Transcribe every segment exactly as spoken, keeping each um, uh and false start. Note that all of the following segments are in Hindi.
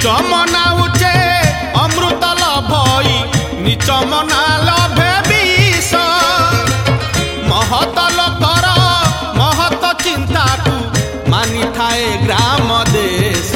उच्च मना उचे अमृत लभई नीच मना लभे विष महत लोकर महत चिंता को मानि थाए ग्राम देश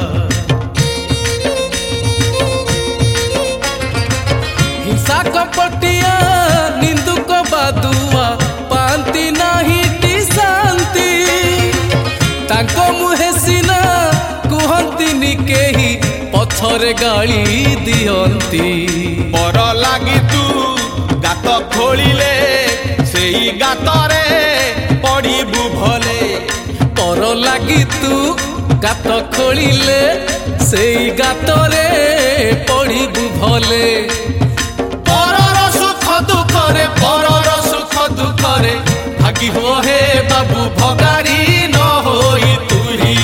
हिंसा कपटिया निंदुक बादुआ पांति नाही टी शांति ताको मुहे सिना कुहंतिनी केही पथरे गाली दियंती पर लागी तू गात खोलिले सेई गातरे पड़िबु भले पर लागी तू गात खोलिले सेई गातरे पड़िबु भले परर सुख दुखरे परर सुख दुखरे भागी हो हे बाबू भगारी न होई तुही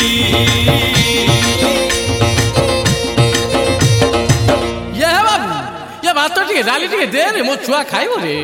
ये बाबू ये बात तो ठीक डाली ठीक दे रे मो छुआ खाइबो रे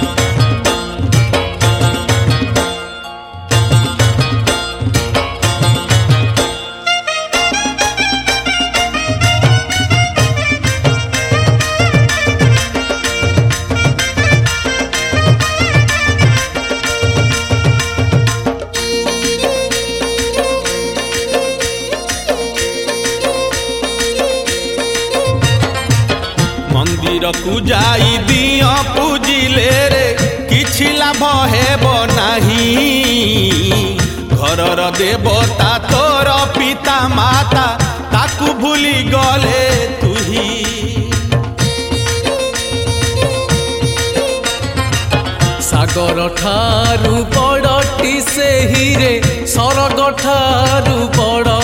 मंदिर को जाई दिया पूजिले रे किछि लाभ हेब नाही घरर देवता तोर पिता माता ताकू भूली गले तुही सागर ठारू बड़टी सेही रे सरग ठारू बड़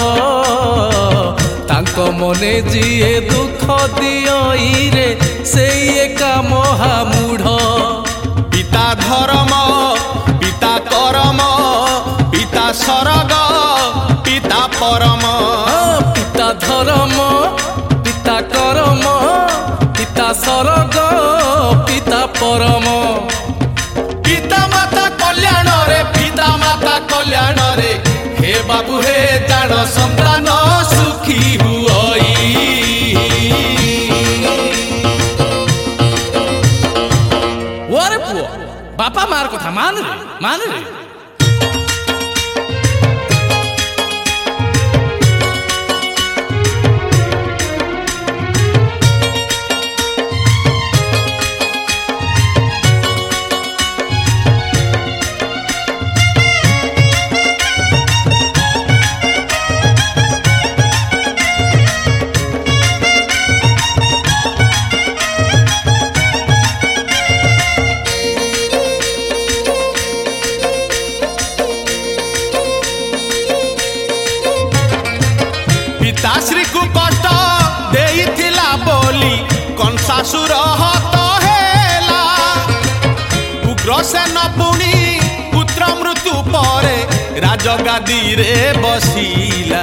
तांको मने जिए दुख दियई रे सेई एका महामूढ़ पिता धर्म पिता करम पिता सरग पिता परम पिता धर्म पिता करम पिता सरग पिता परम पिता माता कल्याण रे पिता माता कल्याण रे हे बाबू हे जान संतान सुखी हुई ओरे पुओ बापा मार कथा मान रे मान रे पिताश्री को कष्ट देइथिला बोली कंसासुर हत हेला उग्रसेन पुणी पुत्र मृत्यु परे राजगादी रे बसिला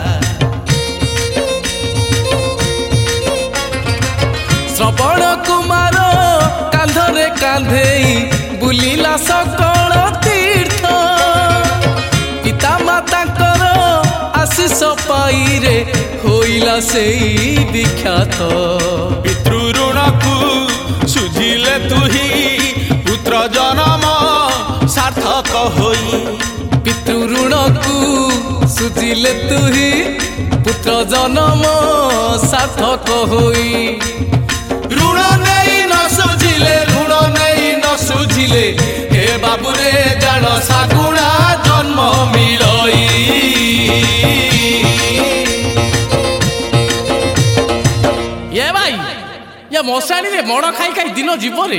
श्रवण कुमार कांधरे कांधेई बुलिला सकल तीर्थ पिता माता कर आशीष पाई रे होइला सेई विख्यात पितृ ऋण को सुझिले तुही पुत्र जन्म सार्थक होई पितृ ऋण को सुझिले तुही पुत्र जन्म सार्थक होई ऋण नहीं न सुझिले ऋण नहीं न सुझिले हे बाबू रे जान सागुणा जन्म मिलई ये भाई ये मशाणी रे मड़ खाई खाई दिन जीव रे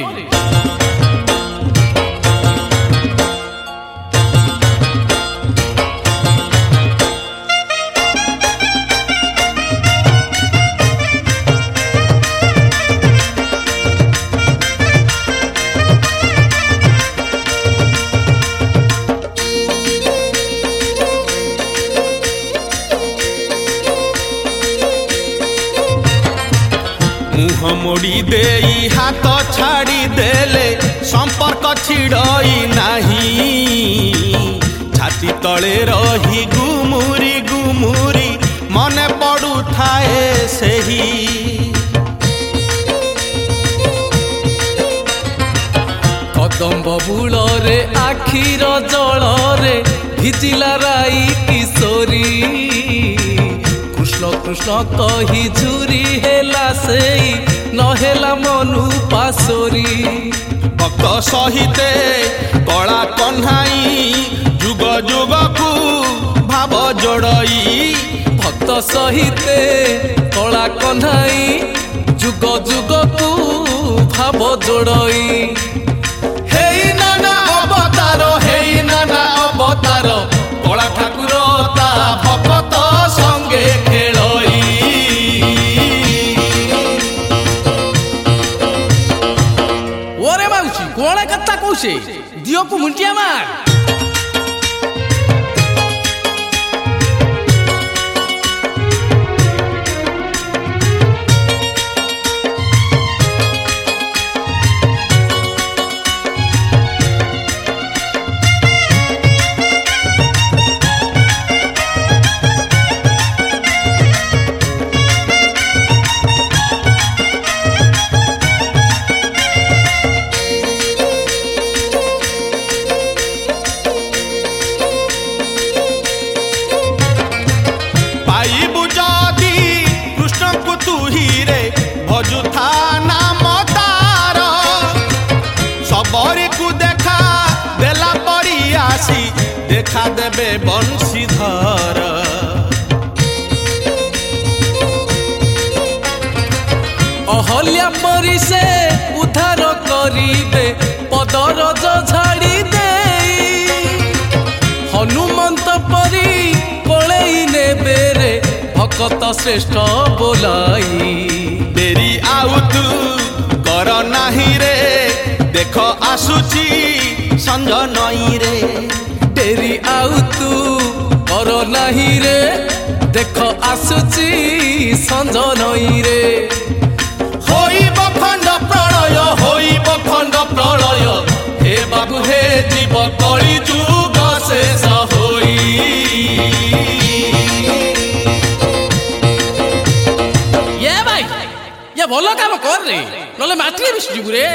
मुह मोड़ी देई हाथ छाड़ी देले संपर्क छिड़ई नाही छाती तले रही गुमुरी गुमुरी मने पड़ू था रे आखिर जलरे भिजिला राई किशोरी कृष्ण कृष्ण कही झुरी हेला सेई नहेला मनु पासोरी भक्त सहिते कला कन्हाई जुग जुग को भाव जोड़ई भक्त सहिते कला कन्हाई जुग जुग को भाव जोड़ई हेई नाना अवतार हेई नाना अवतार कला ठाकुर ता भक्त संगे खेलई ओरे माउसी कोण कथा कौशे दियो को मुंटिया मार भजुथा नाम तार सबरी को देखा देला पड़ी आसी देखा देबे बंशीधर अहल्या परी से उद्धार करिबे पदरज झाड़ी दे हनुमंत परी कोलेई नेबे रे भक्त श्रेष्ठ बोलाई तेरी आउ तू कर नाही रे देख आसुची संज नई रे तेरी आउ तू कर नाही रे देख आसुची संज नई रे होइब खंड प्रलय होइब खंड प्रलय हे बाबू हे जीव कली जुग शेष होई ये भल काम कर रे नले माटी बिस जीवु रे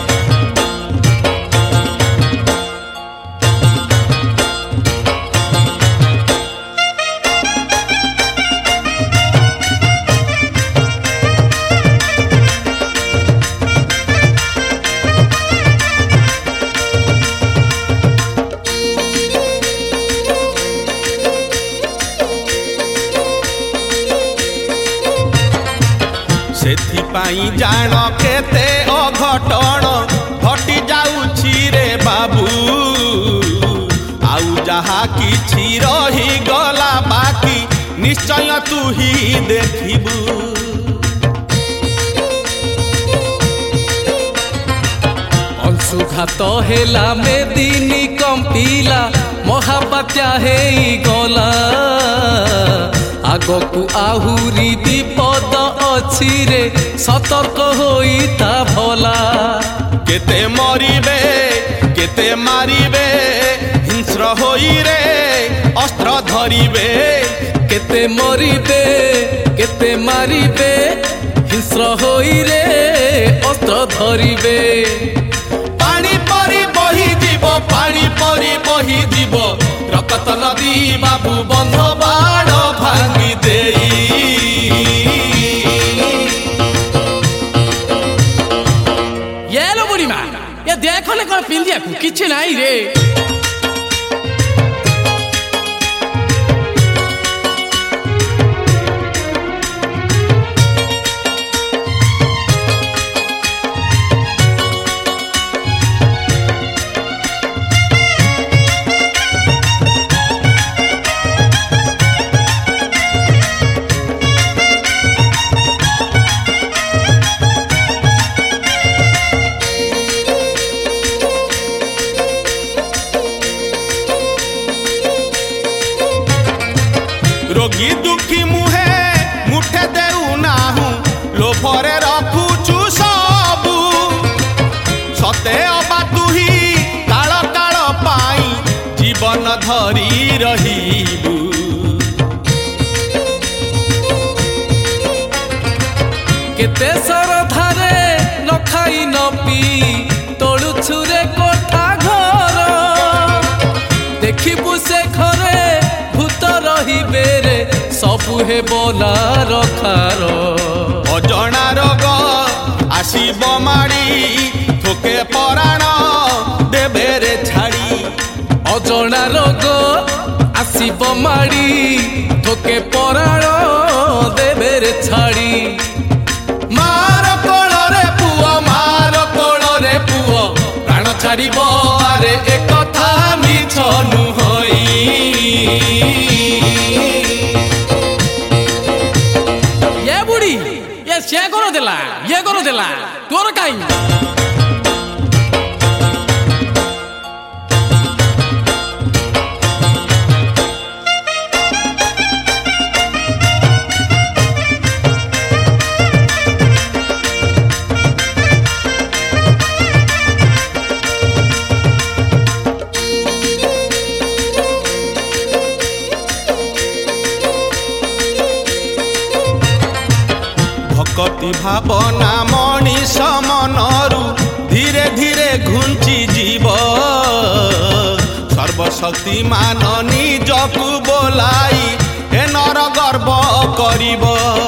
सेथिपाई जान केते अघटन घटी जाउछि रे बाबू आउ जहा किछि रही गला बाकी निश्चय तू ही देखिबू अंशुघात हेला मेदिनी कंपिला महाबात्या हेई गला आगकू आहुरी विपद अछि रे सतर्क होई ता भला केते मरिबे केते मारिबे हिंस्र होई रे अस्त्र धरिबे केते मरिबे केते मारिबे हिंस्र होई रे अस्त्र धरिबे पानी परी बही जीव पानी परी बही जीव रकत नदी बाबू बंध बाड़ भांगी देई ये लो बुढ़ी माँ ये देखो ने कौन पिंदिया को किच्छे नहीं रे रोगी दुखी मुहे मुठे देउ नाहू लोभरे रखुचु सबू सते अबा तुही काल काल पाई जीवन धरी रहिबू केते सरधारे न खाई न पी तोड़ू छुरे कोठा घर हे बोला रखार अजଣା रोग आसीब माड़ी थोके पराण देबे रे छाड़ी अजଣା रोग आसीब माड़ी थोके पराण देबे रे छाड़ी मार कोल रे पुओ मार कोल रे पुओ प्राण छाड़िब आरे एक कथा मिछ नुहई ये बुढ़ी ये से करो देला ये करो देला तोर काई भक्ति भावना मनीष मनरु धीरे धीरे घुंची जीव सर्वशक्तिमान निजकु बोलाई ए नर गर्व करिब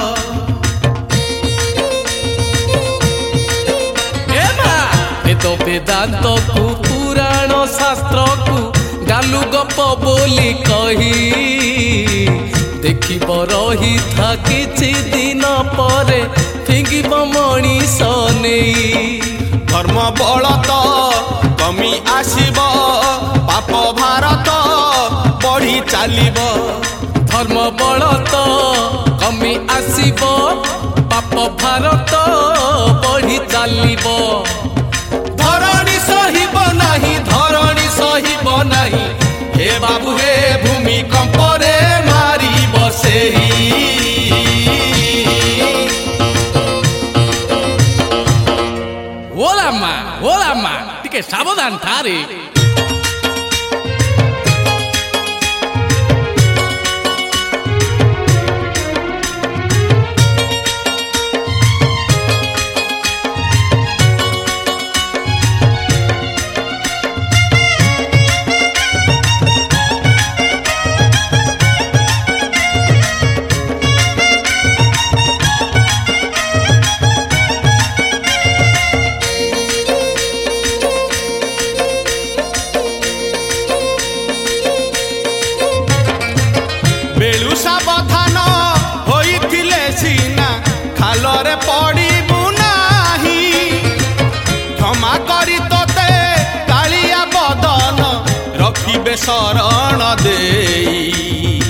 ए मा ए तो वेदांत को पुराण शास्त्र को गालु गप बोली कही देखिब रही था किछि दिन परे फिंगिब मनीष नहीं धर्म बल तो कमी आसीब पाप भारत बढ़ी चलिब धर्म बल तो कमी आसीब पाप भारत बढ़ी चलिब धरणी सहिब नाही धरणी सहिब नाही हे बाबू हे भूमिकंप रे मारी बसेही ओला मा ओला मा टिके सावधान थारे बेलु सावधान होइथिले सीना खालरे पड़िबु नाही क्षमा करी तोते कालिया बदन रखिबे शरण देई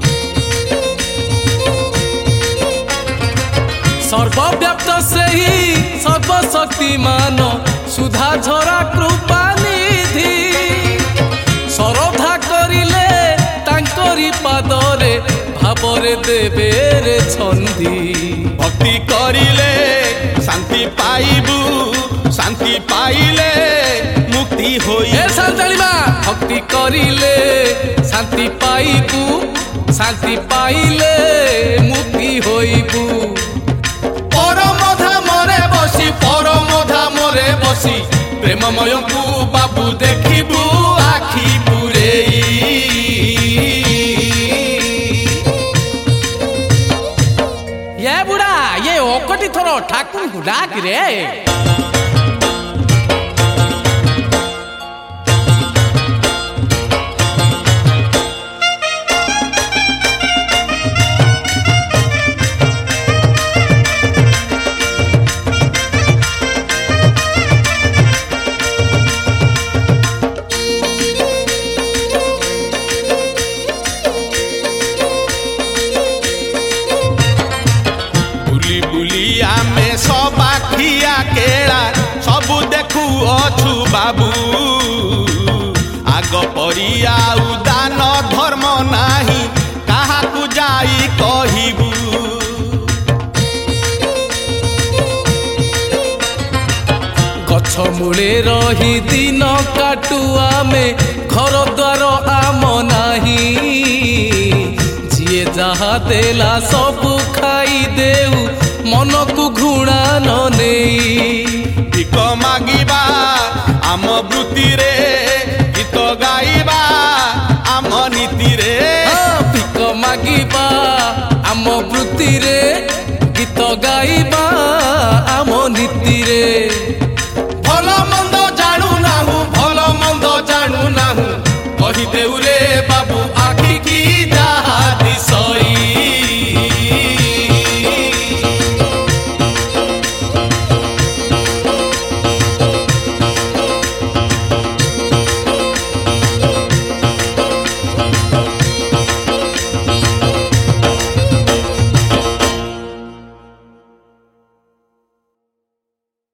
सर्वव्याप्त से ही सर्वशक्तिमान सुधा झरा कृपा निधि श्रद्धा करिले तांकरी पादरे भावरे देबे रे छंदी भक्ति करिले शांति पाइबु शांति पाइले मुक्ति होई ए संताली मा भक्ति करिले शांति पाइबु शांति पाइले मुक्ति होइबु परम धामरे बसी परम धामरे बसी प्रेममय को बाबू देखिबु आखि पुरेई ये बुढ़ा ये ओकटी थोरो ठाकुर को डाक रे सब आखिया केला सबू देखु अछु बाबू आग परिया उदान धर्म नाही काहाकु जाई कहिबू गछ मूले रही दिन काटु आमे घर द्वार आम नाही जिए जहा देला सबू खाई देऊ मन को घुणा न नहीं भिक मागिबा आम वृत्ति रे गीत गाइबा आम नीति रे भिक मागिबा आम ଗାଇବା ଆମ ନୀତିରେ। ଭଲ ମନ୍ଦ ଜାଣୁ ନାହୁଁ ଭଲ ମନ୍ଦ ଜାଣୁ ନାହୁଁ କହିଦେଉ ରେ ବାବୁ